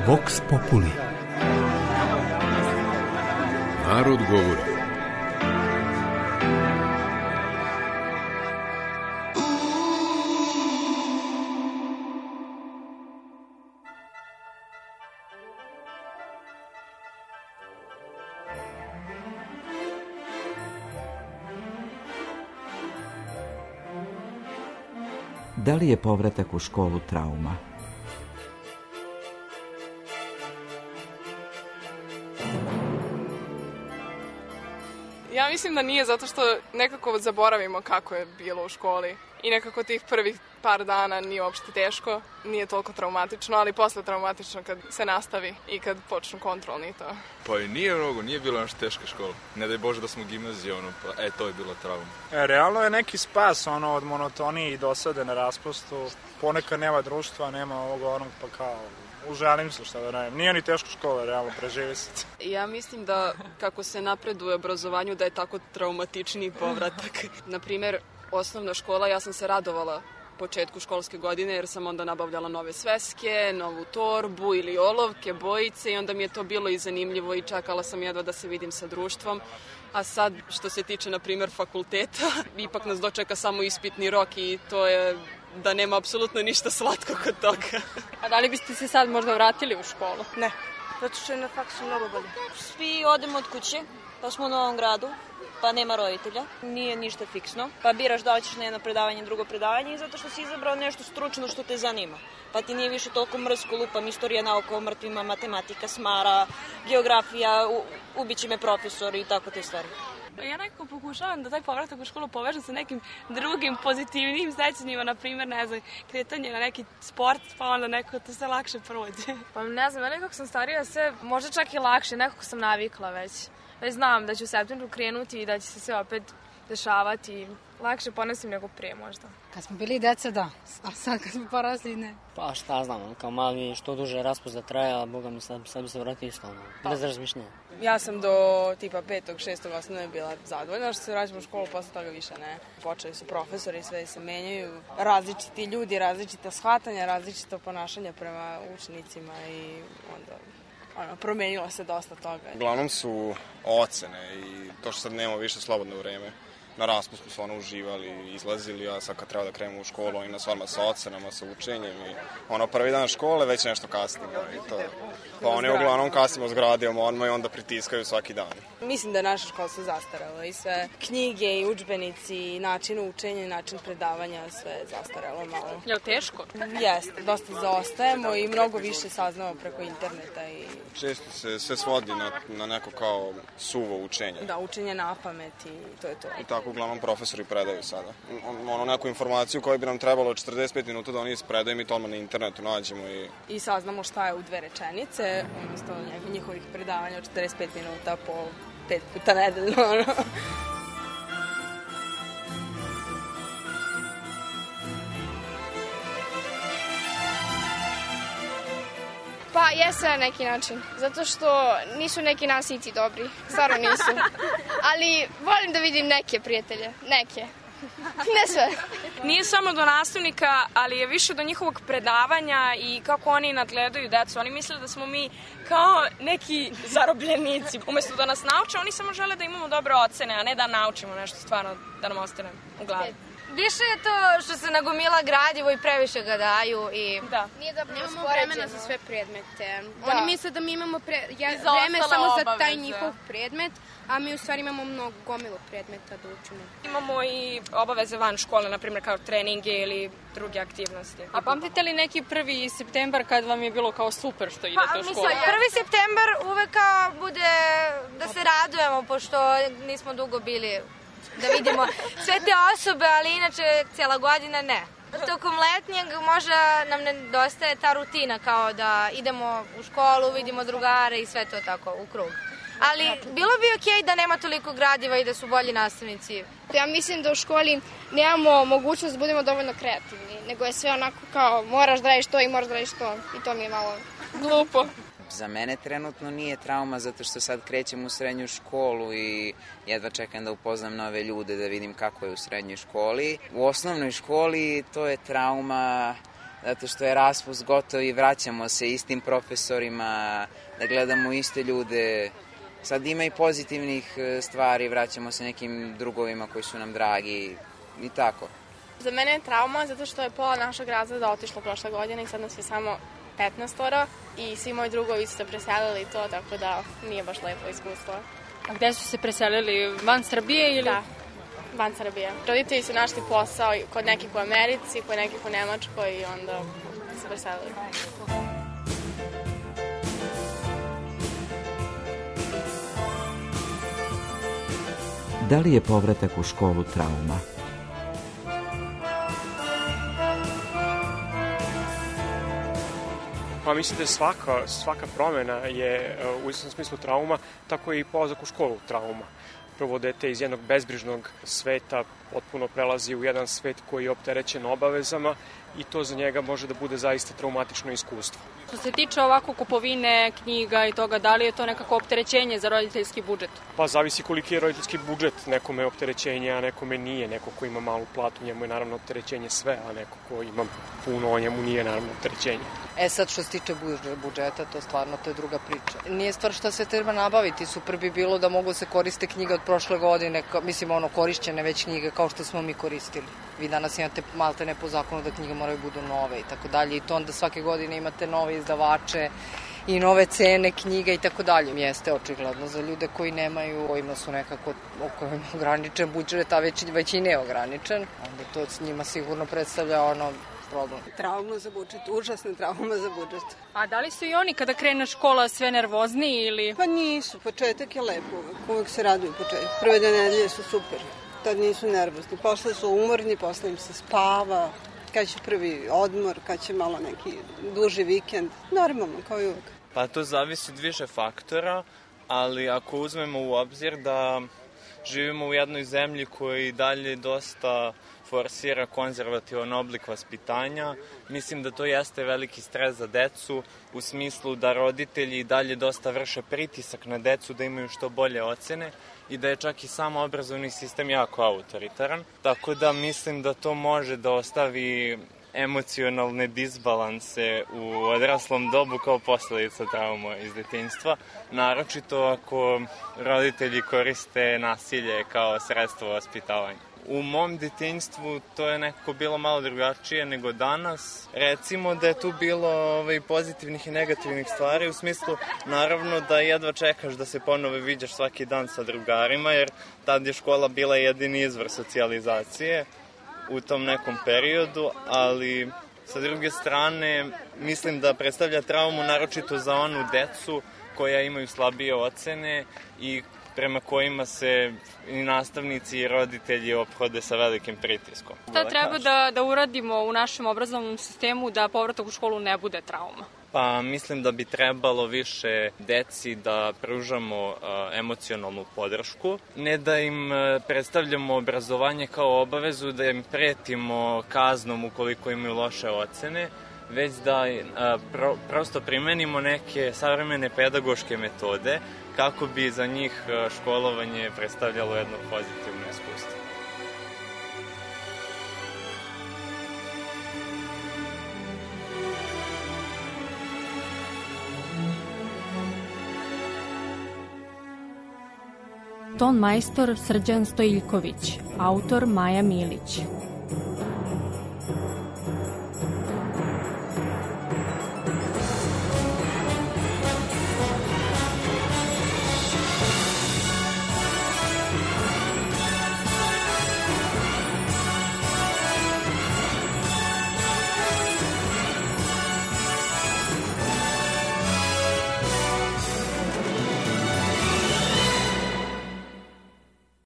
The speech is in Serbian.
Vox Populi. Narod govori. Da li je povratak u školu trauma? Ja mislim da nije, zato što nekako zaboravimo kako je bilo u školi i nekako tih prvih par dana nije uopšte teško, nije toliko traumatično, ali posle traumatično kad se nastavi i kad počnu kontrolni to. Pa i nije mnogo, nije bilo nešto teška škola. Ne daj Bože da smo u gimnaziji, pa to je bila trauma. Realno je neki spas od monotonije i dosade na raspustu. Ponekad nema društva, nema ovog onog, pa kao užalim se, šta da radim. Nije ni teško škola, realno, preživi se. Ja mislim da kako se napreduje obrazovanju da je tako traumatičniji povratak. Naprimer, osnovna škola, ja sam se radovala početku školske godine jer sam onda nabavljala nove sveske, novu torbu ili olovke, bojice i onda mi je to bilo i zanimljivo i čekala sam jedva da se vidim sa društvom. A sad, što se tiče, na primjer, fakulteta, ipak nas dočeka samo ispitni rok i to je da nema apsolutno ništa slatko kod toga. A da li biste se sad možda vratili u školu? Ne, zato što je na faksu mnogo bolje. Svi odemo od kuće, pa smo u novom gradu, pa nema roditelja, nije ništa fiksno, pa biraš da li ćeš na jedno predavanje, drugo predavanje i zato što si izabrao nešto stručno što te zanima. Pa ti nije više toliko mrsko, lupam, istorija nauka o mrtvima, matematika, smara, geografija, ubiće me profesor i tako te stvari. Ja nekako pokušavam da taj povratak u školu povežem sa nekim drugim pozitivnim sećanjima, na primjer, ne znam, kretanje na neki sport, pa onda nekako to sve lakše prođe. Pa ne znam, nekako sam starija sve, možda čak i lakše, nekako sam navikla već. Već znam da ću u septembru krenuti i da će se sve opet dešavati. Lakše ponosim nego prije možda. Kad smo bili deca, da. A sad kad smo porasli, ne. Pa šta znam, kao mali što duže raspust da traje, a boga mi sad bi se vratio isto, bez razmišljenja. Ja sam do tipa 5. 6. osnovne bila zadovoljna što se vraćam u školu, posle toga više ne. Počeli su profesori, sve se menjaju, različiti ljudi, različita shvatanja, različito ponašanje prema učenicima i onda promenilo se dosta toga. Uglavnom su ocene i to što sad nemamo više slobodno vreme. Na raspustu su uživali, izlazili, a sad kad treba da krenemo u školu, oni nas odmah sa ocenama, sa učenjem i prvi dan škole već nešto kasnimo i to. Pa oni uglavnom kasnimo s gradijom odmah i onda pritiskaju svaki dan. Mislim da je naša škola se zastarala i sve knjige i udžbenici i način učenja i način predavanja sve je zastaralo malo. Je li teško? Jeste, dosta zaostajemo i mnogo više saznamo preko interneta. Često se sve svodi na neko kao suvo učenje. Da, učenje na pamet i to je to. I tako uglavnom profesori predaju sada. Neku informaciju koju bi nam trebalo 45 minuta da oni ispredaju, mi to odmah na internetu nađemo i saznamo šta je u 2 rečenice, umjesto njihovih predavanja od 45 minuta po 5 puta nedeljno. Pa jeste na neki način, zato što nisu neki nastavnici dobri, stvarno nisu. Ali volim da vidim neke prijatelje, neke. Ne sve. Nije samo do nastavnika, ali je više do njihovog predavanja i kako oni nadgledaju decu. Oni misle da smo mi kao neki zarobljenici. Umesto da nas nauče, oni samo žele da imamo dobre ocene, a ne da naučimo nešto stvarno da nam ostane u glavi. Više je to što se nagomila gradivo i previše ga daju i... Da. Nije da nemamo vremena za sve predmete. Oni misle da mi imamo vreme samo za taj njihov predmet, a mi u stvari imamo mnogo gomilu predmeta da učimo. Imamo i obaveze van škole, na primjer kao treninge ili druge aktivnosti. A pamtite li neki 1. septembar kad vam je bilo kao super što idete u školu? 1. septembar uvek bude da se radujemo, pošto nismo dugo bili da vidimo sve te osobe, ali inače cijela godina ne. Tokom letnjeg možda nam nedostaje ta rutina, kao da idemo u školu, vidimo drugare i sve to tako u krug. Ali bilo bi okej da nema toliko gradiva i da su bolji nastavnici. Ja mislim da u školi nemamo mogućnost da budemo dovoljno kreativni, nego je sve onako kao moraš da radiš to i moraš da radiš to i to mi je malo glupo. Za mene trenutno nije trauma zato što sad krećem u srednju školu i jedva čekam da upoznam nove ljude, da vidim kako je u srednjoj školi. U osnovnoj školi to je trauma zato što je raspust gotov i vraćamo se istim profesorima, da gledamo iste ljude. Sad ima i pozitivnih stvari, vraćamo se nekim drugovima koji su nam dragi i tako. Za mene je trauma zato što je pola našeg razreda otišlo prošle godine i sad nas je samo 15 i svi moji drugovi su se preselili i to, tako da nije baš lepo iskustvo. A gde su se preselili? Van Srbije ili? Da, van Srbije. Roditelji su našli posao kod nekih u Americi, kod nekih u Nemačkoj i onda se preselili. Da li je povratak u školu trauma? Pa mislim da je svaka promjena je u istom smislu trauma, tako i polazak u školu trauma. Prvo, dete iz jednog bezbrižnog sveta potpuno prelazi u jedan svet koji je opterećen obavezama i to za njega može da bude zaista traumatično iskustvo. Što se tiče ovako kupovine, knjiga i toga, da li je to nekako opterećenje za roditeljski budžet? Pa zavisi koliki je roditeljski budžet, nekome je opterećenje, a nekome nije. Neko ko ima malu platu, njemu je naravno opterećenje sve, a neko ko ima puno, a njemu nije naravno opterećenje. Sad što se tiče budžeta, to je druga priča. Nije stvar šta se treba nabaviti, super bi bilo da mogu se koriste knjige od prošle godine, korišćene već knjige kao što smo mi koristili. Vi danas imate maltene po zakonu da knjige moraju budu nove i tako dalje i to onda svake godine imate nove izdavače i nove cene knjiga i tako dalje. Jeste očigledno za ljude koji nemaju, kojima su nekako ograničen budžet, a već i neograničen, onda to s njima sigurno predstavlja problem. Trauma za budžet, užasna trauma za budžet. A da li su i oni kada krene škola sve nervozniji ili? Pa nisu, početak je lepo, uvek se raduju početak. Prve dve nedelje su super, tad nisu nervozni, posle su umorni, posle im se spava, kad će prvi odmor, kad će malo neki duži vikend, normalno, kao i uvek. Pa to zavisi od više faktora, ali ako uzmemo u obzir da živimo u jednoj zemlji koja i dalje dosta forsira konzervativan oblik vaspitanja, mislim da to jeste veliki stres za decu, u smislu da roditelji i dalje dosta vrše pritisak na decu da imaju što bolje ocene i da je čak i sam obrazovni sistem jako autoritaran. Tako da mislim da to može da ostavi emocionalne disbalanse u odraslom dobu kao posledica trauma iz detinjstva, naročito ako roditelji koriste nasilje kao sredstvo vaspitavanja. U mom detinjstvu to je nekako bilo malo drugačije nego danas. Recimo da je tu bilo pozitivnih i negativnih stvari, u smislu naravno da jedva čekaš da se ponovo viđaš svaki dan sa drugarima, jer tad je škola bila jedini izvor socijalizacije u tom nekom periodu, ali sa druge strane mislim da predstavlja traumu naročito za onu decu koja imaju slabije ocene i prema kojima se i nastavnici i roditelji ophode sa velikim pritiskom. Šta treba da uradimo u našem obrazovnom sistemu da povratak u školu ne bude trauma? Pa mislim da bi trebalo više deci da pružamo emocionalnu podršku, ne da im predstavljamo obrazovanje kao obavezu, da im pretimo kaznom ukoliko imaju loše ocene, već da prosto primenimo neke savremene pedagoške metode kako bi za njih školovanje predstavljalo jedno pozitivno iskustvo. Ton majstor Srđan Stojiljković, autor Maja Milić.